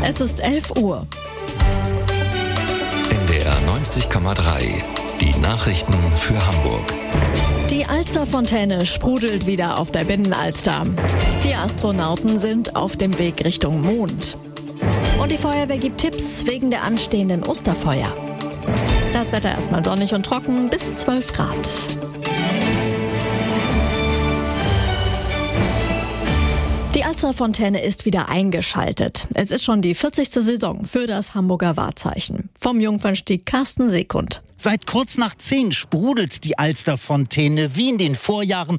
Es ist 11 Uhr. NDR 90,3. Die Nachrichten für Hamburg. Die Alsterfontäne sprudelt wieder auf der Binnenalster. 4 Astronauten sind auf dem Weg Richtung Mond. Und die Feuerwehr gibt Tipps wegen der anstehenden Osterfeuer. Das Wetter erstmal sonnig und trocken bis 12 Grad. Die Alsterfontäne ist wieder eingeschaltet. Es ist schon die 40. Saison für das Hamburger Wahrzeichen. Vom Jungfernstieg Carsten Sekund. Seit kurz nach 10 sprudelt die Alsterfontäne wie in den Vorjahren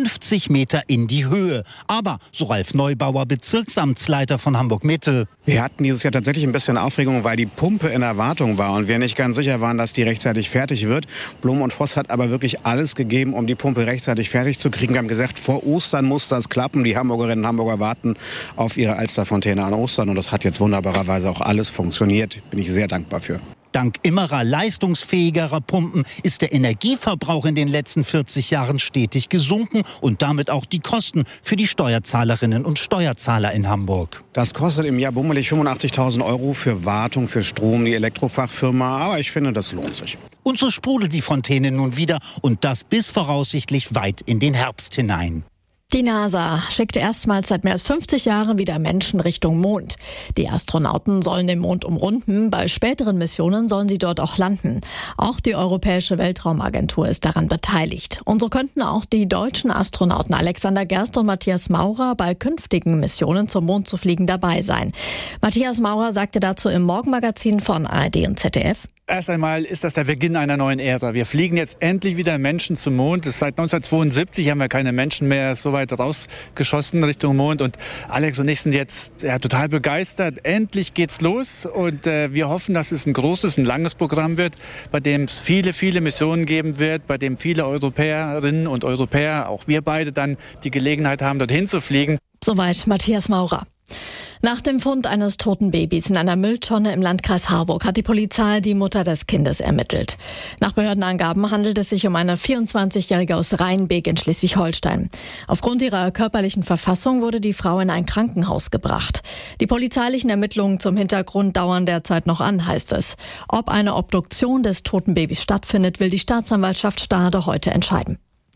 50 Meter in die Höhe. Aber, so Ralf Neubauer, Bezirksamtsleiter von Hamburg-Mitte: Wir hatten dieses Jahr tatsächlich ein bisschen Aufregung, weil die Pumpe in Erwartung war und wir nicht ganz sicher waren, dass die rechtzeitig fertig wird. Blum und Voss hat aber wirklich alles gegeben, um die Pumpe rechtzeitig fertig zu kriegen. Wir haben gesagt, vor Ostern muss das klappen. Die Hamburgerinnen und Hamburger warten auf ihre Alsterfontäne an Ostern und das hat jetzt wunderbarerweise auch alles funktioniert. Bin ich sehr dankbar für. Dank immerer leistungsfähigerer Pumpen ist der Energieverbrauch in den letzten 40 Jahren stetig gesunken und damit auch die Kosten für die Steuerzahlerinnen und Steuerzahler in Hamburg. Das kostet im Jahr bummelig 85.000 € für Wartung, für Strom, die Elektrofachfirma. Aber ich finde, das lohnt sich. Und so sprudelt die Fontäne nun wieder und das bis voraussichtlich weit in den Herbst hinein. Die NASA schickt erstmals seit mehr als 50 Jahren wieder Menschen Richtung Mond. Die Astronauten sollen den Mond umrunden. Bei späteren Missionen sollen sie dort auch landen. Auch die Europäische Weltraumagentur ist daran beteiligt. Und so könnten auch die deutschen Astronauten Alexander Gerst und Matthias Maurer bei künftigen Missionen zum Mond zu fliegen dabei sein. Matthias Maurer sagte dazu im Morgenmagazin von ARD und ZDF: Erst einmal ist das der Beginn einer neuen Ära. Wir fliegen jetzt endlich wieder Menschen zum Mond. Seit 1972 haben wir keine Menschen mehr so weit rausgeschossen Richtung Mond. Und Alex und ich sind jetzt total begeistert. Endlich geht's los. Und wir hoffen, dass es ein großes, ein langes Programm wird, bei dem es viele, viele Missionen geben wird, bei dem viele Europäerinnen und Europäer, auch wir beide, dann die Gelegenheit haben, dorthin zu fliegen. Soweit Matthias Maurer. Nach dem Fund eines toten Babys in einer Mülltonne im Landkreis Harburg hat die Polizei die Mutter des Kindes ermittelt. Nach Behördenangaben handelt es sich um eine 24-Jährige aus Rheinbeek in Schleswig-Holstein. Aufgrund ihrer körperlichen Verfassung wurde die Frau in ein Krankenhaus gebracht. Die polizeilichen Ermittlungen zum Hintergrund dauern derzeit noch an, heißt es. Ob eine Obduktion des toten Babys stattfindet, will die Staatsanwaltschaft Stade heute entscheiden.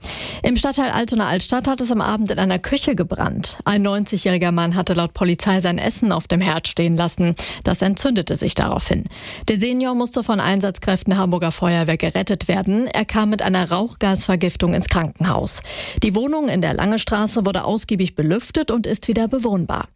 Im Stadtteil Altona Altstadt hat es am Abend in einer Küche gebrannt. Ein 90-jähriger Mann hatte laut Polizei sein Essen auf dem Herd stehen lassen. Das entzündete sich daraufhin. Der Senior musste von Einsatzkräften der Hamburger Feuerwehr gerettet werden. Er kam mit einer Rauchgasvergiftung ins Krankenhaus. Die Wohnung in der Langestraße wurde ausgiebig belüftet und ist wieder bewohnbar.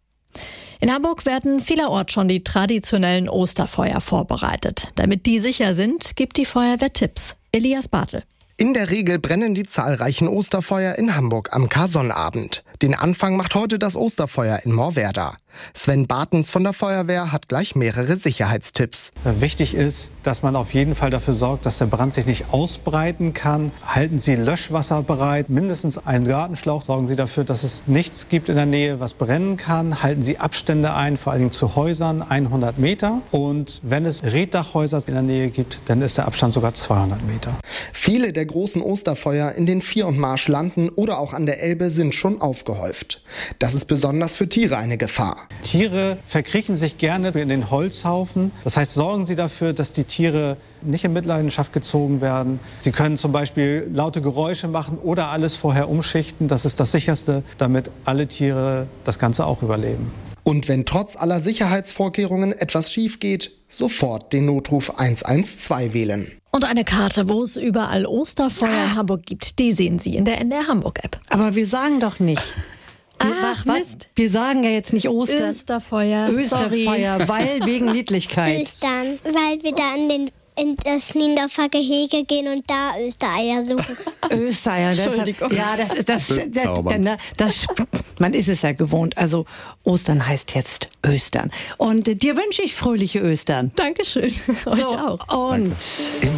In Hamburg werden vielerorts schon die traditionellen Osterfeuer vorbereitet. Damit die sicher sind, gibt die Feuerwehr Tipps. Elias Bartel. In der Regel brennen die zahlreichen Osterfeuer in Hamburg am Karsonnabend. Den Anfang macht heute das Osterfeuer in Moorwerda. Sven Bartens von der Feuerwehr hat gleich mehrere Sicherheitstipps. Wichtig ist, dass man auf jeden Fall dafür sorgt, dass der Brand sich nicht ausbreiten kann. Halten Sie Löschwasser bereit, mindestens einen Gartenschlauch. Sorgen Sie dafür, dass es nichts gibt in der Nähe, was brennen kann. Halten Sie Abstände ein, vor allen Dingen zu Häusern, 100 Meter. Und wenn es Reetdachhäuser in der Nähe gibt, dann ist der Abstand sogar 200 Meter. Viele der großen Osterfeuer in den Vier- und Marschlanden oder auch an der Elbe sind schon aufgehäuft. Das ist besonders für Tiere eine Gefahr. Tiere verkriechen sich gerne in den Holzhaufen. Das heißt, sorgen Sie dafür, dass die Tiere nicht in Mitleidenschaft gezogen werden. Sie können zum Beispiel laute Geräusche machen oder alles vorher umschichten. Das ist das Sicherste, damit alle Tiere das Ganze auch überleben. Und wenn trotz aller Sicherheitsvorkehrungen etwas schief geht, sofort den Notruf 112 wählen. Und eine Karte, wo es überall Osterfeuer in Hamburg gibt, die sehen Sie in der NDR Hamburg-App. Aber wir sagen doch nicht. Ach, Mist. Wir sagen ja jetzt nicht Ostern. Österfeuer, Österfeuer, weil wegen Niedlichkeit. Östern, weil wir da in das Niendorfer Gehege gehen und da Östereier suchen. Östereier, Entschuldigung. Ja, man ist es ja gewohnt. Also Ostern heißt jetzt Östern. Und dir wünsche ich fröhliche Östern. Dankeschön. Euch auch. Und